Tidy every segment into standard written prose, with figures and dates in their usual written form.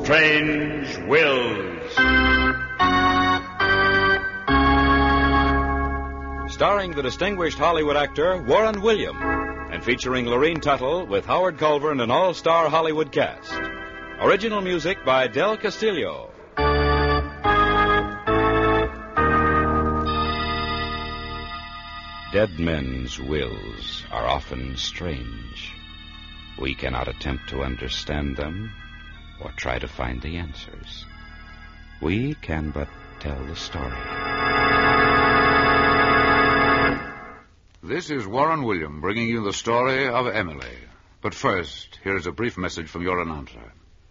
Strange Wills. Starring the distinguished Hollywood actor Warren William, and featuring Lorene Tuttle with Howard Culver and an all-star Hollywood cast. Original music by Del Castillo. Dead men's wills are often strange. We cannot attempt to understand them or try to find the answers. We can but tell the story. This is Warren William bringing you the story of Emily. But first, here is a brief message from your announcer.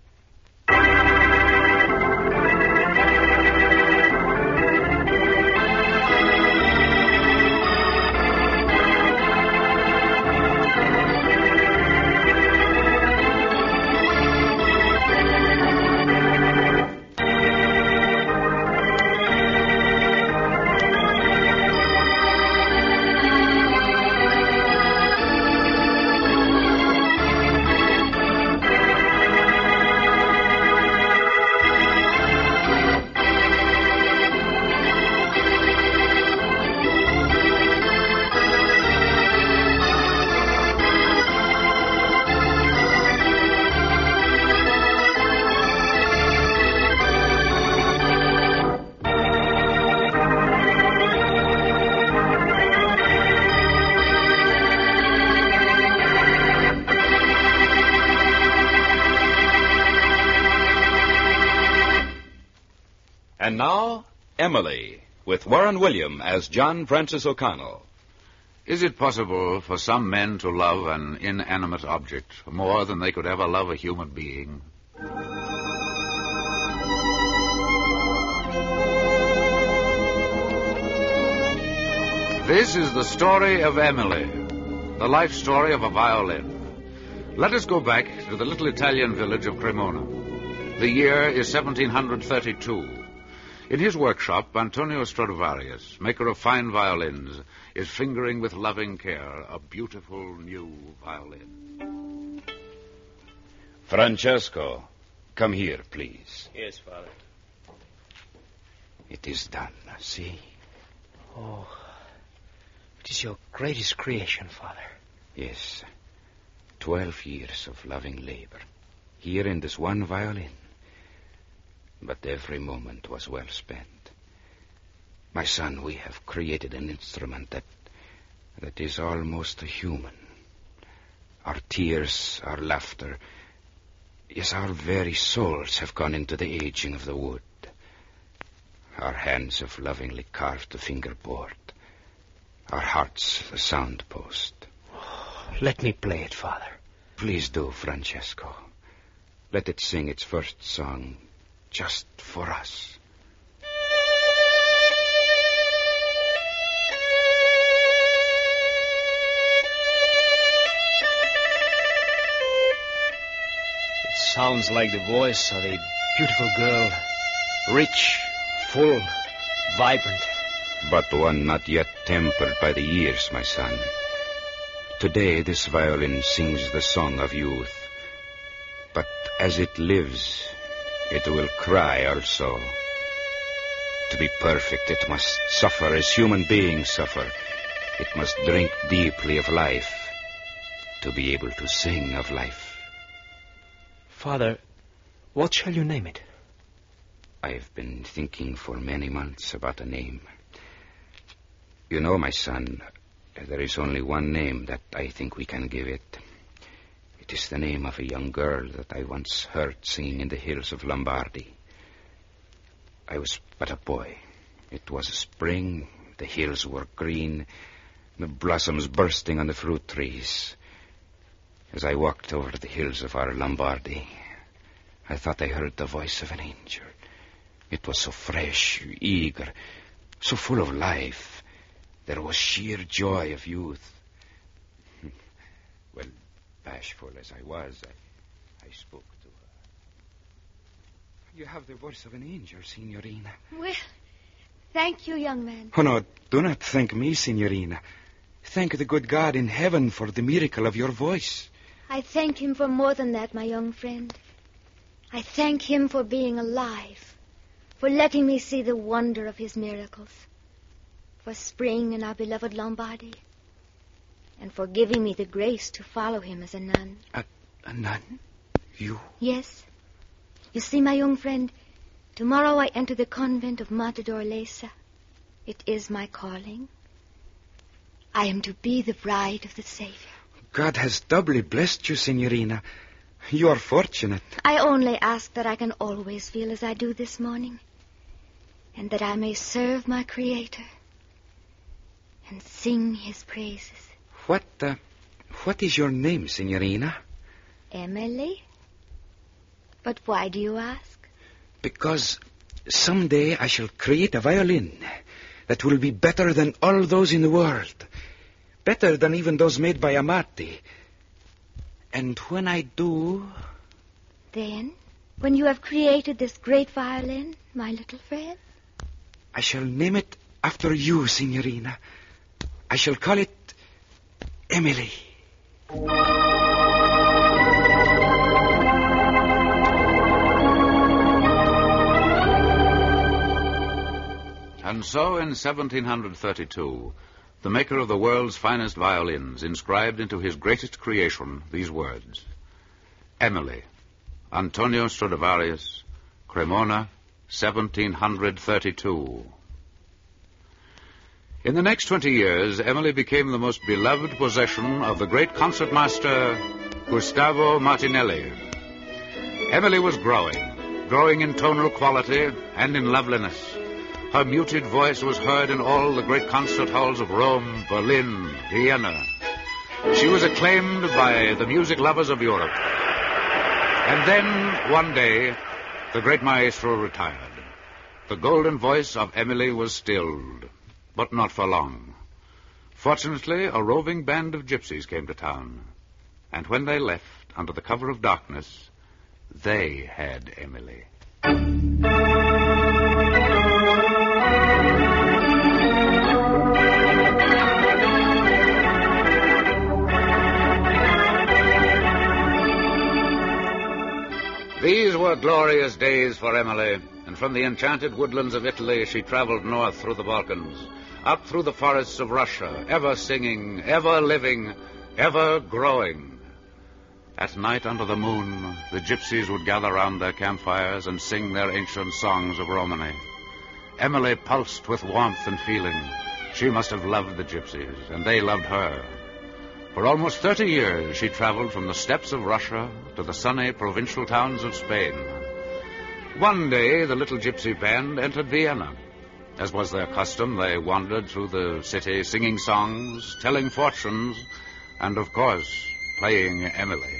And now, Emily, with Warren William as John Francis O'Connell. Is it possible for some men to love an inanimate object more than they could ever love a human being? This is the story of Emily, the life story of a violin. Let us go back to the little Italian village of Cremona. The year is 1732. In his workshop, Antonio Stradivarius, maker of fine violins, is fingering with loving care a beautiful new violin. Francesco, come here, please. Yes, Father. It is done, see? Oh, it is your greatest creation, Father. Yes. 12 years of loving labor. Here in this one violin. But every moment was well spent. My son, we have created an instrument that is almost human. Our tears, our laughter, yes, our very souls have gone into the aging of the wood. Our hands have lovingly carved the fingerboard. Our hearts the sound post. Oh, let me play it, Father. Please do, Francesco. Let it sing its first song. Just for us. It sounds like the voice of a beautiful girl. Rich, full, vibrant. But one not yet tempered by the years, my son. Today this violin sings the song of youth. But as it lives, it will cry also. To be perfect, it must suffer as human beings suffer. It must drink deeply of life to be able to sing of life. Father, what shall you name it? I've been thinking for many months about a name. You know, my son, there is only one name that I think we can give it. It is the name of a young girl that I once heard singing in the hills of Lombardy. I was but a boy. It was spring. The hills were green, the blossoms bursting on the fruit trees. As I walked over the hills of our Lombardy, I thought I heard the voice of an angel. It was so fresh, eager, so full of life. There was sheer joy of youth. Well, bashful as I was, I spoke to her. You have the voice of an angel, Signorina. Well, thank you, young man. Oh, no, do not thank me, Signorina. Thank the good God in heaven for the miracle of your voice. I thank him for more than that, my young friend. I thank him for being alive, for letting me see the wonder of his miracles, for spring in our beloved Lombardy, and for giving me the grace to follow him as a nun. A nun? You? Yes. You see, my young friend, tomorrow I enter the convent of Mater Dorlesa. It is my calling. I am to be the bride of the Savior. God has doubly blessed you, Signorina. You are fortunate. I only ask that I can always feel as I do this morning, and that I may serve my Creator and sing his praises. What is your name, Signorina? Emily? But why do you ask? Because someday I shall create a violin that will be better than all those in the world. Better than even those made by Amati. And when I do... Then, when you have created this great violin, my little friend? I shall name it after you, Signorina. I shall call it Emily. And so, in 1732, the maker of the world's finest violins inscribed into his greatest creation these words: Emily, Antonio Stradivarius, Cremona, 1732. In the next 20 years, Emily became the most beloved possession of the great concertmaster Gustavo Martinelli. Emily was growing in tonal quality and in loveliness. Her muted voice was heard in all the great concert halls of Rome, Berlin, Vienna. She was acclaimed by the music lovers of Europe. And then, one day, the great maestro retired. The golden voice of Emily was stilled, but not for long. Fortunately, a roving band of gypsies came to town. And when they left, under the cover of darkness, they had Emily. These were glorious days for Emily, and from the enchanted woodlands of Italy she traveled north through the Balkans, up through the forests of Russia, ever singing, ever living, ever growing. At night under the moon, the gypsies would gather round their campfires and sing their ancient songs of Romany. Emily pulsed with warmth and feeling. She must have loved the gypsies, and they loved her. For almost 30 years, she traveled from the steppes of Russia to the sunny provincial towns of Spain. One day, the little gypsy band entered Vienna. As was their custom, they wandered through the city singing songs, telling fortunes, and, of course, playing Emily.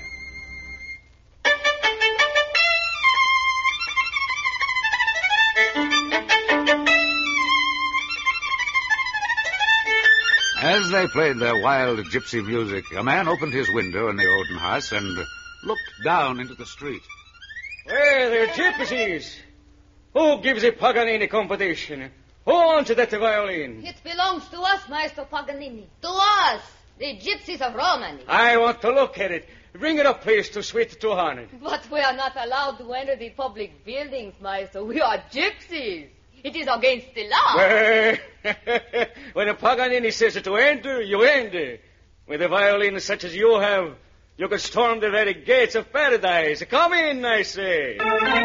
As they played their wild gypsy music, a man opened his window in the Odenhaus and looked down into the street. Well, they're gypsies. Who gives the Paganini competition? Who owns that violin? It belongs to us, Maestro Paganini. To us, the gypsies of Romany. I want to look at it. Bring it up, please, to Suite 200. But we are not allowed to enter the public buildings, Maestro. We are gypsies. It is against the law. Well, when a Paganini says to enter, you enter. With a violin such as you have, you can storm the very gates of paradise. Come in, I say.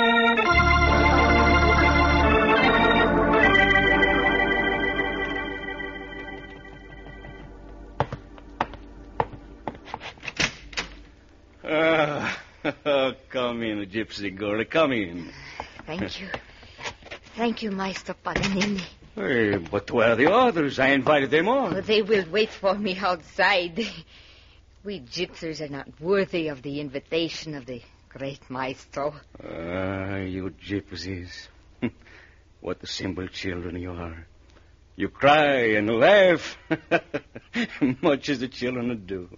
Come in, gypsy girl. Come in. Thank you. Thank you, Maestro Paganini. Hey, but where are the others? I invited them all. Oh, they will wait for me outside. We gypsies are not worthy of the invitation of the great Maestro. You gypsies. What simple children you are. You cry and laugh, much as the children do.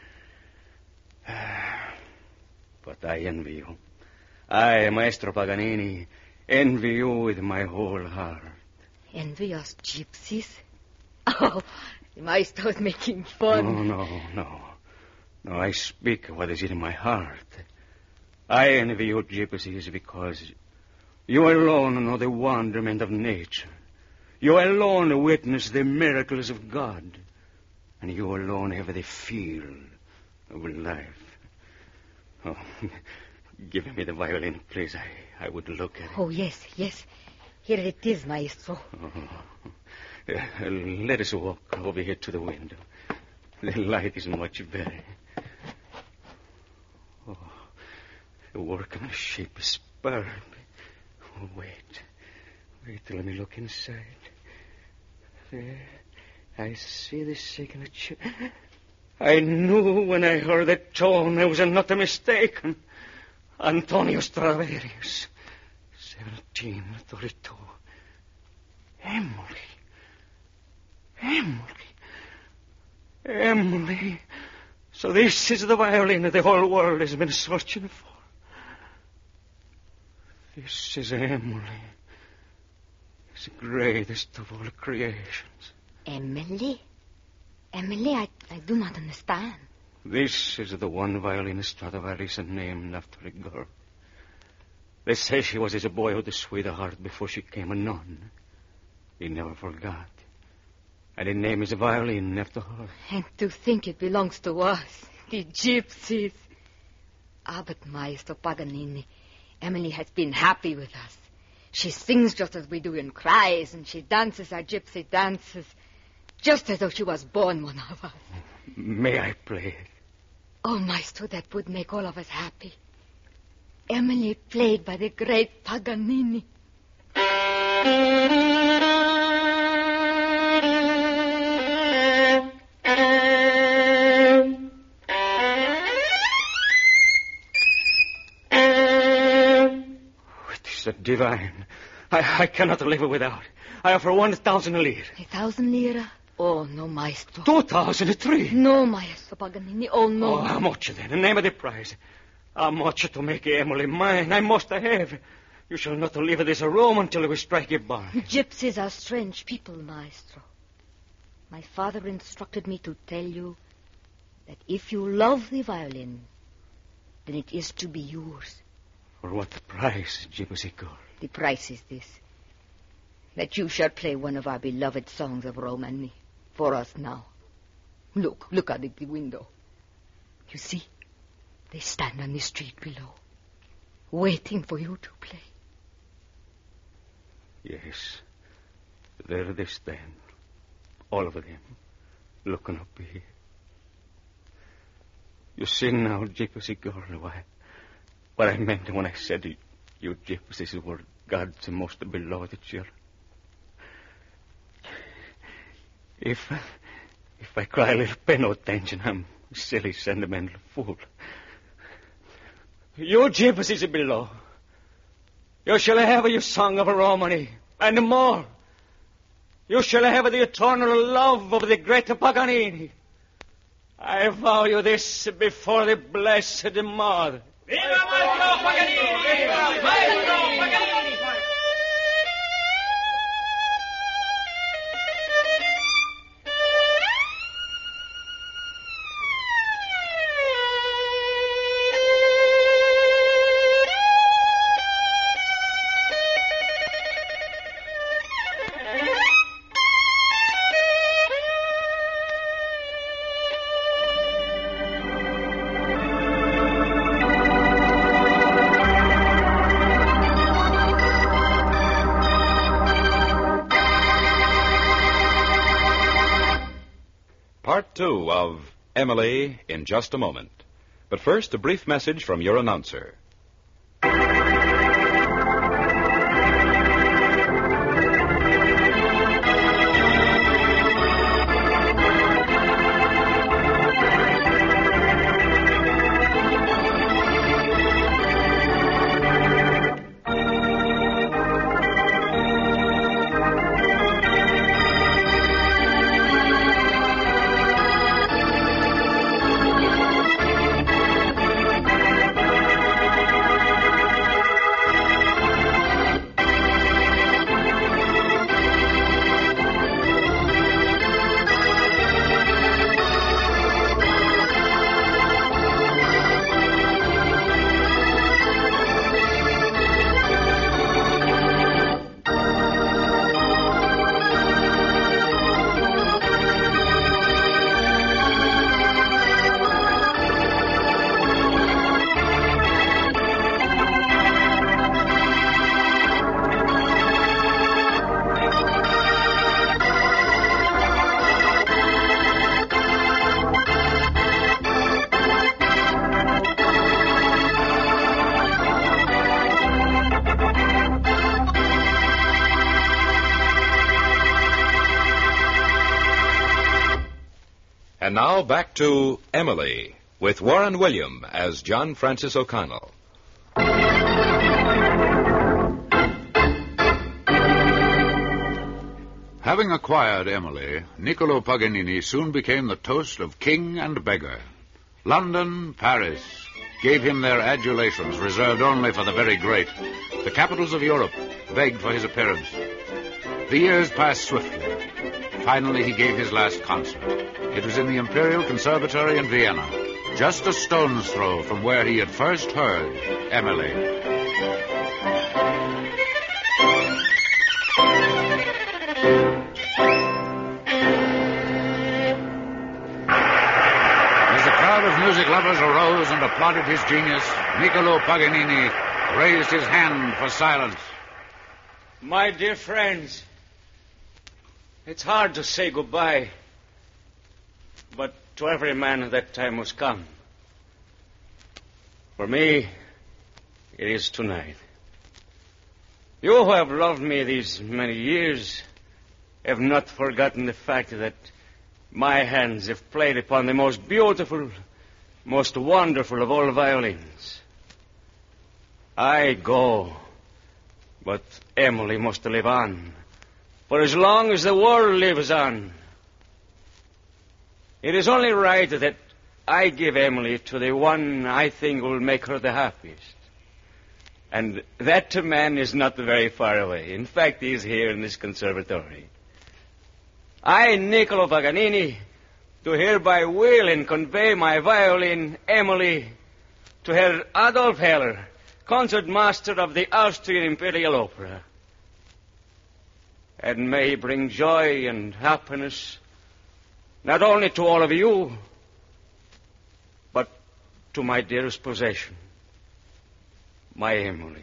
But I envy you. I, Maestro Paganini, envy you with my whole heart. Envy us gypsies? Oh, the Maestro's making fun. No, I speak what is in my heart. I envy you, gypsies, because you alone know the wonderment of nature. You alone witness the miracles of God. And you alone have the feel of life. Oh, give me the violin, please. I would look at it. Oh, yes. Here it is, maestro. Let us walk over here to the window. The light is much better. Oh, the workmanship is superb. Oh, wait, let me look inside. There, I see the second chair. I knew when I heard that tone I was not mistaken. Antonio Stradivarius, 1732. Emily. So this is the violin that the whole world has been searching for. This is Emily. The greatest of all creations. Emily? I do not understand. This is the one violin Stradivarius named after a girl. They say she was his boyhood sweetheart before she came a nun. He never forgot. And he named his violin after her. And to think it belongs to us, the gypsies. But Maestro Paganini, Emily has been happy with us. She sings just as we do and cries, and she dances our gypsy dances, just as though she was born one of us. May I play it? Oh, Maestro, that would make all of us happy. Emily played by the great Paganini. Divine. I cannot live without. I offer 1,000 lire. 1,000 lire? Oh, no, Maestro. 2,003. No, Maestro Paganini. Oh, no. Oh, how much then? Name of the price. How much to make Emily mine? I must have. You shall not leave this room until we strike a bargain. Gypsies are strange people, Maestro. My father instructed me to tell you that if you love the violin, then it is to be yours. For what price, gypsy girl? The price is this: that you shall play one of our beloved songs of Romany for us now. Look out at the window. You see, they stand on the street below, waiting for you to play. Yes, there they stand, all of them, looking up here. You see now, gypsy girl, what I meant when I said you gypsies were God's most beloved children. If I cry a little, pay no attention. I'm a silly, sentimental fool. You gypsies below, you shall have your song of Romany, and more. You shall have the eternal love of the great Paganini. I vow you this before the Blessed Mother. Viva Maestro Paganini! Viva Maestro Paganini! Part 2 of Emily in just a moment. But first, a brief message from your announcer. now back to Emily, with Warren William as John Francis O'Connell. Having acquired Emily, Niccolo Paganini soon became the toast of king and beggar. London, Paris gave him their adulations reserved only for the very great. The capitals of Europe begged for his appearance. The years passed swiftly. Finally, he gave his last concert. It was in the Imperial Conservatory in Vienna, just a stone's throw from where he had first heard Emily. Music lovers arose and applauded his genius. Niccolo Paganini raised his hand for silence. My dear friends, it's hard to say goodbye, but to every man that time must come. For me, it is tonight. You who have loved me these many years have not forgotten the fact that my hands have played upon the most beautiful, most wonderful of all violins. I go, but Emily must live on, for as long as the world lives on. It is only right that I give Emily to the one I think will make her the happiest. And that man is not very far away. In fact, he is here in this conservatory. I, Niccolo Paganini, to hereby will and convey my violin, Emily, to Herr Adolf Heller, concertmaster of the Austrian Imperial Opera. And may he bring joy and happiness, not only to all of you, but to my dearest possession, my Emily.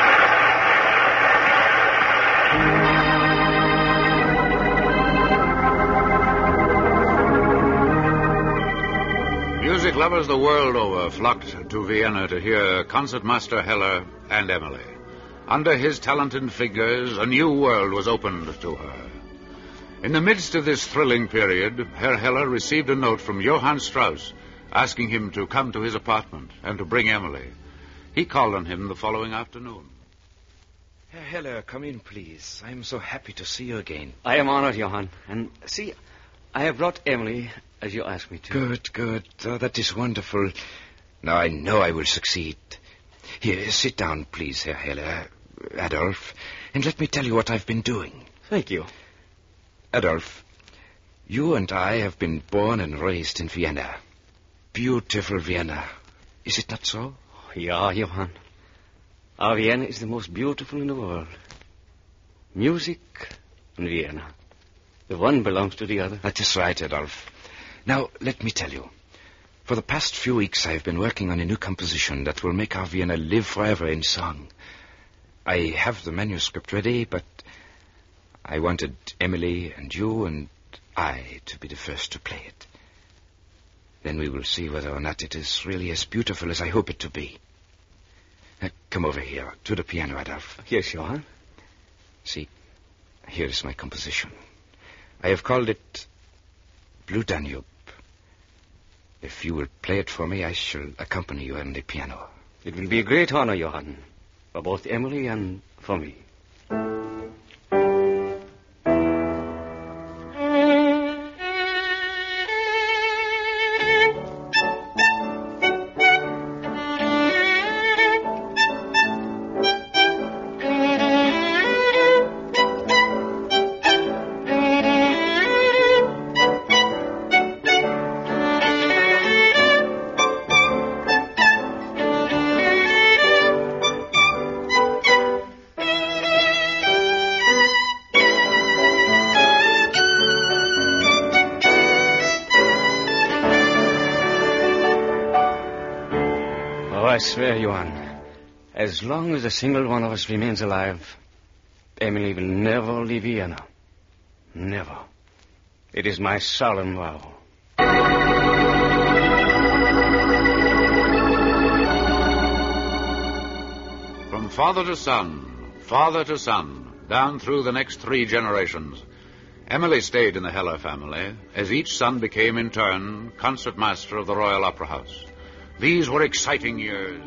Music lovers the world over flocked to Vienna to hear Concertmaster Heller and Emily. Under his talented fingers, a new world was opened to her. In the midst of this thrilling period, Herr Heller received a note from Johann Strauss asking him to come to his apartment and to bring Emily. He called on him the following afternoon. Herr Heller, come in, please. I am so happy to see you again. I am honored, Johann. And see, I have brought Emily as you asked me to. Good, good. Oh, that is wonderful. Now I know I will succeed. Here, sit down, please, Herr Heller. Adolf, and let me tell you what I've been doing. Thank you. Adolf, you and I have been born and raised in Vienna. Beautiful Vienna. Is it not so? Yeah, Johann. Our Vienna is the most beautiful in the world. Music and Vienna. The one belongs to the other. That is right, Adolf. Now, let me tell you. For the past few weeks, I've been working on a new composition that will make our Vienna live forever in song. I have the manuscript ready, but I wanted Emily and you and I to be the first to play it. Then we will see whether or not it is really as beautiful as I hope it to be. Come over here, to the piano, Adolf. Yes, Johann. See, here is my composition. I have called it Blue Danube. If you will play it for me, I shall accompany you on the piano. It will be a great honor, Johann, for both Emily and for me. I swear, Johann, as long as a single one of us remains alive, Emily will never leave Vienna. Never. It is my solemn vow. From father to son, down through the next 3 generations, Emily stayed in the Heller family, as each son became in turn concertmaster of the Royal Opera House. These were exciting years.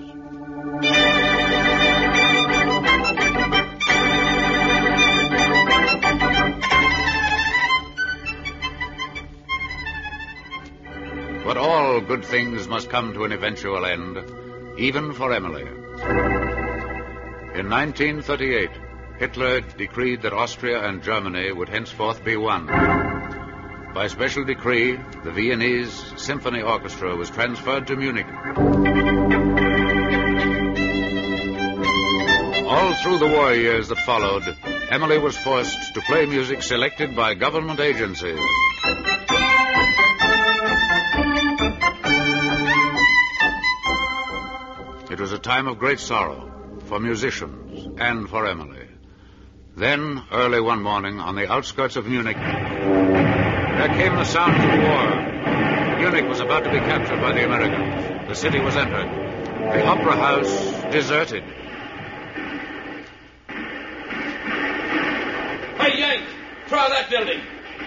But all good things must come to an eventual end, even for Emily. In 1938, Hitler decreed that Austria and Germany would henceforth be one. By special decree, the Viennese Symphony Orchestra was transferred to Munich. All through the war years that followed, Emily was forced to play music selected by government agencies. It was a time of great sorrow for musicians and for Emily. Then, early one morning, on the outskirts of Munich, there came the sound of war. Munich was about to be captured by the Americans. The city was entered. The opera house deserted. Hey, Yank! Try that building!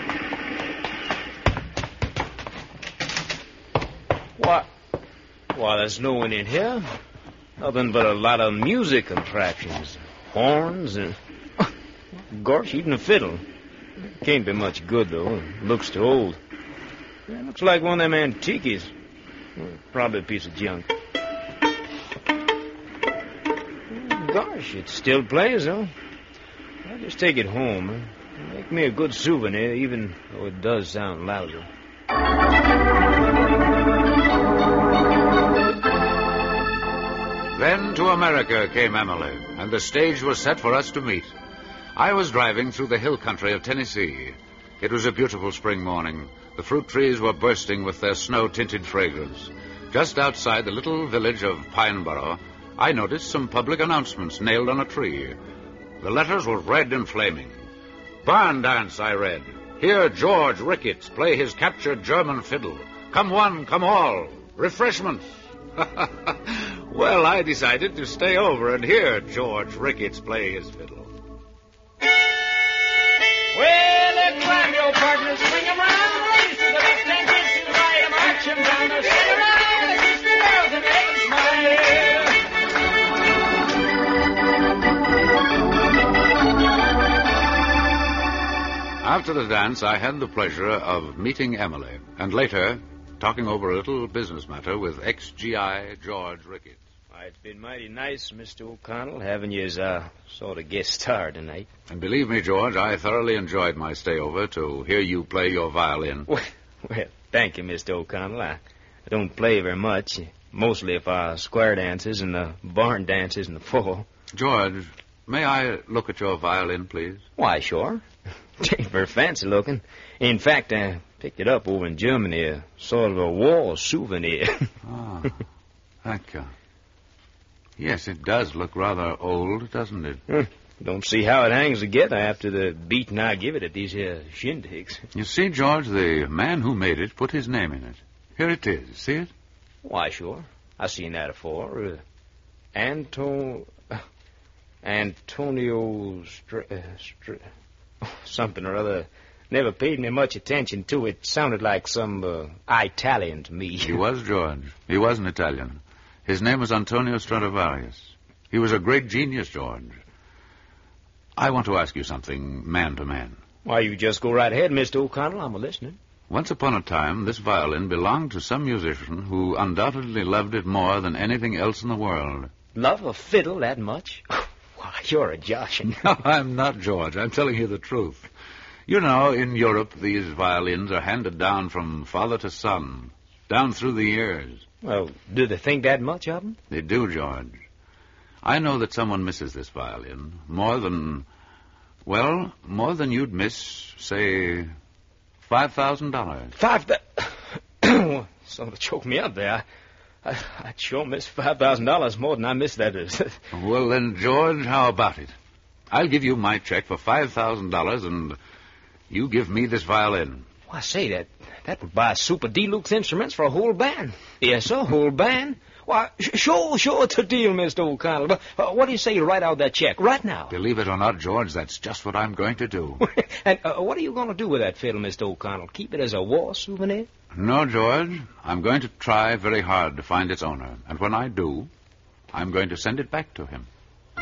What? Why, there's no one in here. Nothing but a lot of music contraptions. Horns and... Gosh, even a fiddle. Can't be much good, though. It looks too old. It looks like one of them antiques. Probably a piece of junk. Gosh, it still plays, though. I'll just take it home. Make me a good souvenir, even though it does sound lousy. Then to America came Emily, and the stage was set for us to meet. I was driving through the hill country of Tennessee. It was a beautiful spring morning. The fruit trees were bursting with their snow-tinted fragrance. Just outside the little village of Pineborough, I noticed some public announcements nailed on a tree. The letters were red and flaming. Barn dance, I read. Hear George Ricketts play his captured German fiddle. Come one, come all. Refreshments. Well, I decided to stay over and hear George Ricketts play his fiddle. Well, let's climb your partners, swing 'em round, race to the left and kiss to the right, march 'em down the sit around and kiss the girls and make 'em smile. After the dance, I had the pleasure of meeting Emily, and later talking over a little business matter with ex-GI George Ricketts. It's been mighty nice, Mr. O'Connell, having you as a sort of guest star tonight. And believe me, George, I thoroughly enjoyed my stay over to hear you play your violin. Well, thank you, Mr. O'Connell. I don't play very much, mostly for square dances and the barn dances in the fall. George, may I look at your violin, please? Why, sure. It ain't very fancy looking. In fact, I picked it up over in Germany, a sort of a war souvenir. Ah, thank you. Yes, it does look rather old, doesn't it? Don't see how it hangs together after the beating I give it at these here shindigs. You see, George, the man who made it put his name in it. Here it is. See it? Why, sure. I seen that afore. Antonio something or other. Never paid me much attention to it. Sounded like some Italian to me. He was, George. He was an Italian. His name was Antonio Stradivarius. He was a great genius, George. I want to ask you something, man to man. Why, you just go right ahead, Mr. O'Connell. I'm listening. Once upon a time, this violin belonged to some musician who undoubtedly loved it more than anything else in the world. Love a fiddle that much? Why, you're a joshing. No, I'm not, George. I'm telling you the truth. You know, in Europe, these violins are handed down from father to son, down through the years. Well, do they think that much of them? They do, George. I know that someone misses this violin more than you'd miss, say, $5,000. Sort of choked me up there. I'd sure miss $5,000 more than I missed that. Well, then, George, how about it? I'll give you my check for $5,000, and you give me this violin. Why, say, that would buy Super Deluxe instruments for a whole band. Yes, sir, whole band. Why, sure, it's a deal, Mr. O'Connell. But what do you say you write out that check right now? Believe it or not, George, that's just what I'm going to do. And what are you going to do with that fiddle, Mr. O'Connell? Keep it as a war souvenir? No, George. I'm going to try very hard to find its owner. And when I do, I'm going to send it back to him.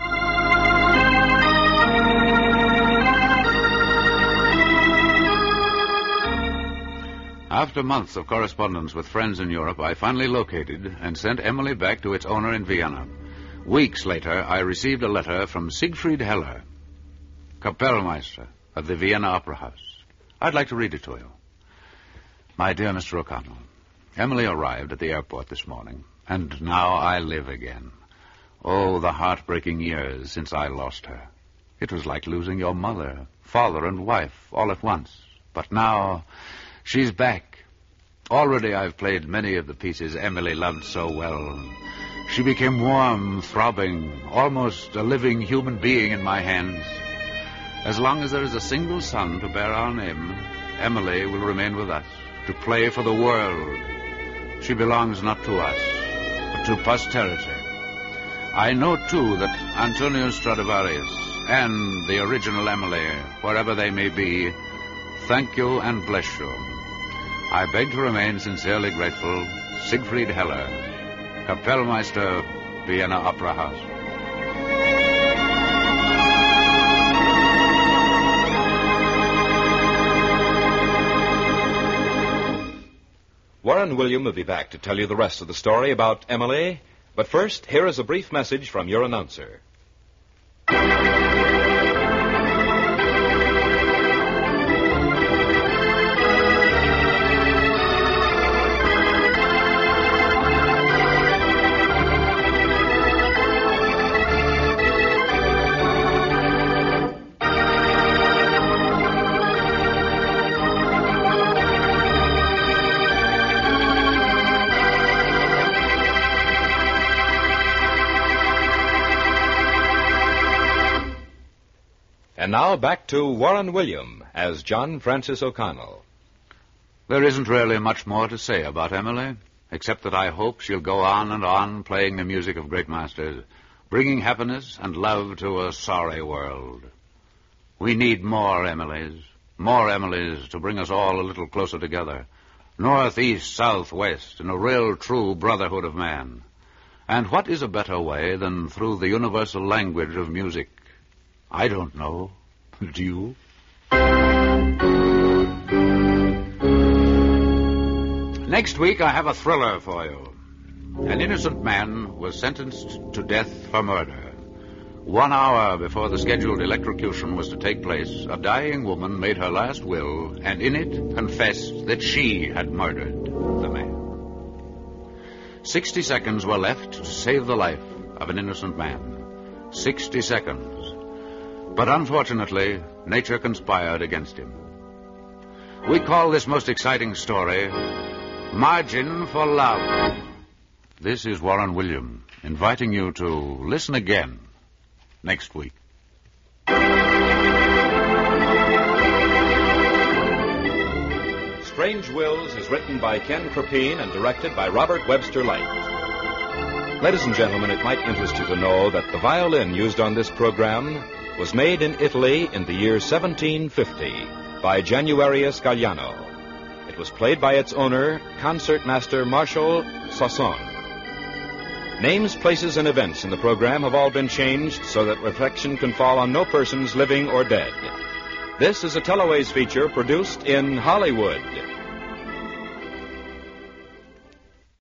After months of correspondence with friends in Europe, I finally located and sent Emily back to its owner in Vienna. Weeks later, I received a letter from Siegfried Heller, Kapellmeister of the Vienna Opera House. I'd like to read it to you. My dear Mr. O'Connell, Emily arrived at the airport this morning, and now I live again. Oh, the heartbreaking years since I lost her. It was like losing your mother, father, and wife all at once. But now she's back. Already I've played many of the pieces Emily loved so well. She became warm, throbbing, almost a living human being in my hands. As long as there is a single son to bear our name, Emily will remain with us, to play for the world. She belongs not to us, but to posterity. I know, too, that Antonio Stradivarius and the original Emily, wherever they may be, thank you and bless you. I beg to remain sincerely grateful, Siegfried Heller, Kapellmeister, Vienna Opera House. Warren William will be back to tell you the rest of the story about Emily. But first, here is a brief message from your announcer. And now back to Warren William as John Francis O'Connell. There isn't really much more to say about Emily, except that I hope she'll go on and on playing the music of great masters, bringing happiness and love to a sorry world. We need more Emilys to bring us all a little closer together, north, east, south, west, in a real, true brotherhood of man. And what is a better way than through the universal language of music? I don't know. Do you? Next week, I have a thriller for you. An innocent man was sentenced to death for murder. 1 hour before the scheduled electrocution was to take place, a dying woman made her last will, and in it confessed that she had murdered the man. 60 seconds were left to save the life of an innocent man. 60 seconds. But unfortunately, nature conspired against him. We call this most exciting story Margin for Love. This is Warren William, inviting you to listen again next week. Strange Wills is written by Ken Crepine and directed by Robert Webster Light. Ladies and gentlemen, it might interest you to know that the violin used on this program was made in Italy in the year 1750 by Januarius Galliano. It was played by its owner, concertmaster Marshal Sasson. Names, places, and events in the program have all been changed so that reflection can fall on no persons living or dead. This is a Teloways feature produced in Hollywood.